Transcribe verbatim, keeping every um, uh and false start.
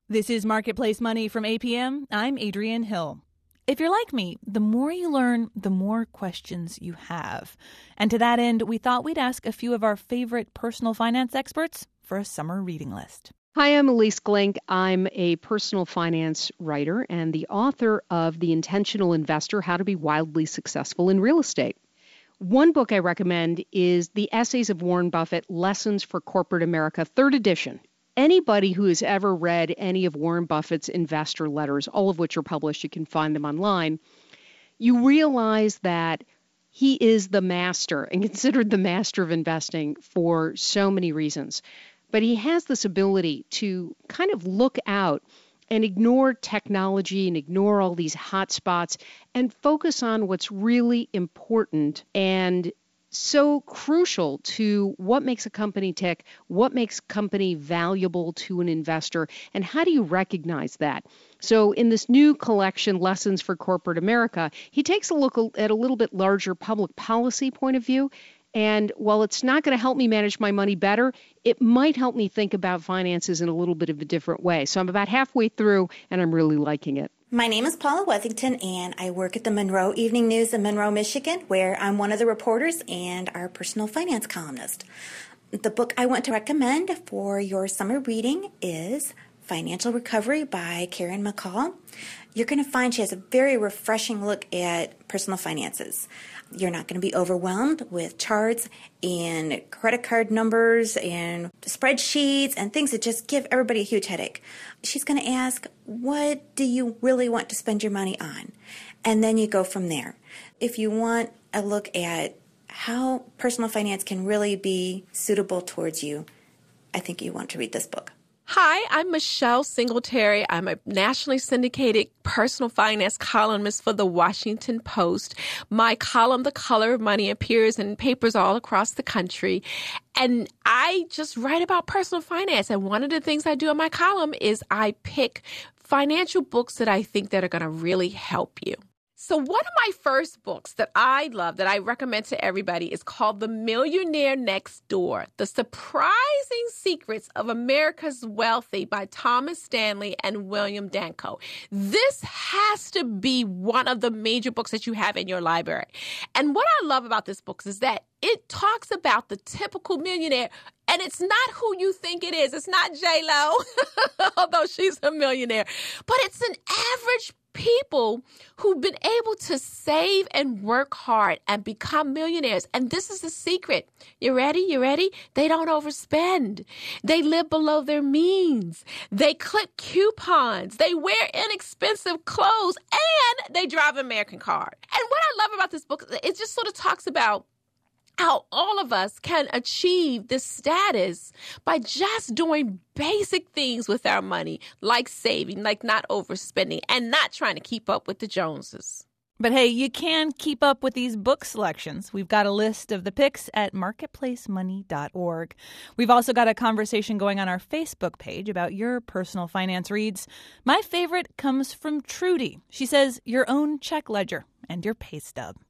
This is Marketplace Money from A P M. I'm Adrienne Hill. If you're like me, the more you learn, the more questions you have. And to that end, we thought we'd ask a few of our favorite personal finance experts for a summer reading list. Hi, I'm Elise Glink. I'm a personal finance writer and the author of The Intentional Investor, How to Be Wildly Successful in Real Estate. One book I recommend is The Essays of Warren Buffett, Lessons for Corporate America, third edition. Anybody who has ever read any of Warren Buffett's investor letters, all of which are published, you can find them online, you realize that he is the master and considered the master of investing for so many reasons. But he has this ability to kind of look out and ignore technology and ignore all these hot spots and focus on what's really important and so crucial to what makes a company tick, what makes a company valuable to an investor, and how do you recognize that? So in this new collection, Lessons for Corporate America, he takes a look at a little bit larger public policy point of view. And while it's not going to help me manage my money better, it might help me think about finances in a little bit of a different way. So I'm about halfway through, and I'm really liking it. My name is Paula Wethington, and I work at the Monroe Evening News in Monroe, Michigan, where I'm one of the reporters and our personal finance columnist. The book I want to recommend for your summer reading is Financial Recovery by Karen McCall. You're going to find she has a very refreshing look at personal finances. You're not going to be overwhelmed with charts and credit card numbers and spreadsheets and things that just give everybody a huge headache. She's going to ask, what do you really want to spend your money on? And then you go from there. If you want a look at how personal finance can really be suitable towards you, I think you want to read this book. Hi, I'm Michelle Singletary. I'm a nationally syndicated personal finance columnist for the Washington Post. My column, The Color of Money, appears in papers all across the country. And I just write about personal finance. And one of the things I do in my column is I pick financial books that I think that are going to really help you. So one of my first books that I love, that I recommend to everybody, is called The Millionaire Next Door, The Surprising Secrets of America's Wealthy by Thomas Stanley and William Danko. This has to be one of the major books that you have in your library. And what I love about this book is that it talks about the typical millionaire, and it's not who you think it is. It's not J-Lo, although she's a millionaire, but it's an average people who've been able to save and work hard and become millionaires. And this is the secret. You ready? You ready? They don't overspend. They live below their means. They clip coupons. They wear inexpensive clothes, and they drive an American car. And what I love about this book, it just sort of talks about how all of us can achieve this status by just doing basic things with our money, like saving, like not overspending, and not trying to keep up with the Joneses. But hey, you can keep up with these book selections. We've got a list of the picks at marketplace money dot org. We've also got a conversation going on our Facebook page about your personal finance reads. My favorite comes from Trudy. She says, your own check ledger and your pay stub.